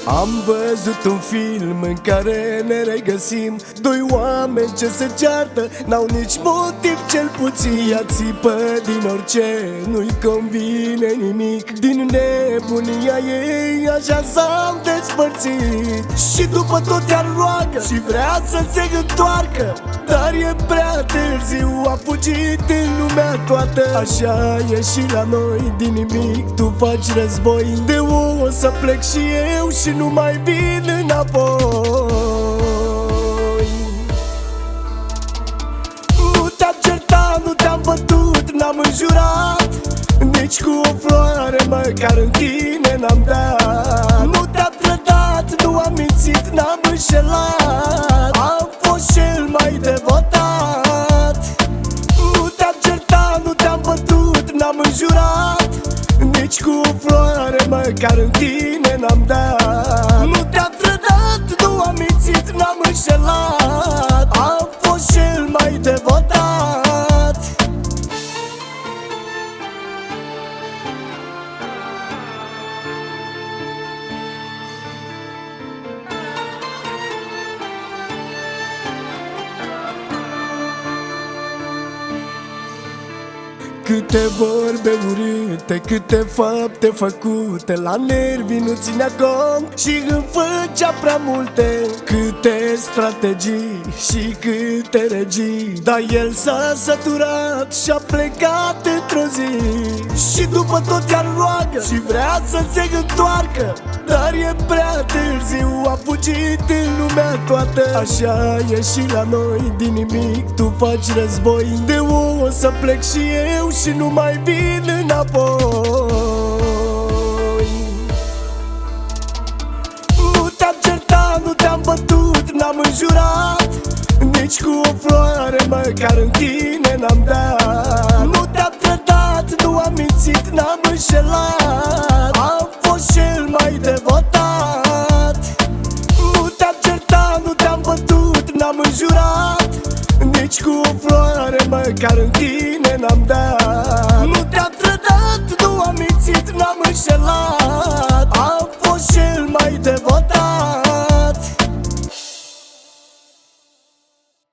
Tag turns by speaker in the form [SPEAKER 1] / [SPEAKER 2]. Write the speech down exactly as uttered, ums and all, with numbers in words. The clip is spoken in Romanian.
[SPEAKER 1] Am văzut un film în care ne regăsim doi oameni ce se ceartă, n-au nici motiv, cel puțin ea țipă din orice, nu-i convine nimic. Din nebunia ei așa s-au despărțit. Și după tot ea roagă și vrea să se întoarcă, dar e prea târziu, a fugit în lumea toată. Așa e și la noi, din nimic tu faci război. De o să plec și eu și nu mai vin înapoi. Nu te-am certat, nu te-am bătut, n-am înjurat, nici cu o floare măcar în tine n-am dat. Nu te-am trădat, nu am mințit, n-am înșelat, am fost cel mai devotat. Nu te-am certat, nu te-am bătut, n-am înjurat, nici cu o floare măcar în tine n-am dat. Nu te-am trădat, nu am mințit, n-am înșelat, am fost cel mai devotat. Câte vorbe urâte, câte fapte făcute, la nervi nu ținea cont și îmi făcea prea multe. Câte strategii și câte regii, dar el s-a săturat și-a plecat într-o zi. Și după tot ea roagă și vrea să se întoarcă, dar e prea târziu, a fugit în lumea toată. Așa e și la noi, din nimic tu faci război. De o să plec și eu și nu mai vin înapoi. Nu te-am certat, nu te-am bătut, n-am înjurat, nici cu o floare măcar în tine n-am dat. Nu te-am trădat, nu am mințit, n-am înșelat, am fost cel mai devotat. Nu te-am certat, nu te-am bătut, n-am înjurat, nici cu o floare măcar în tine n-am dat. Nu te-am trădat, nu am mințit, n-am înșelat,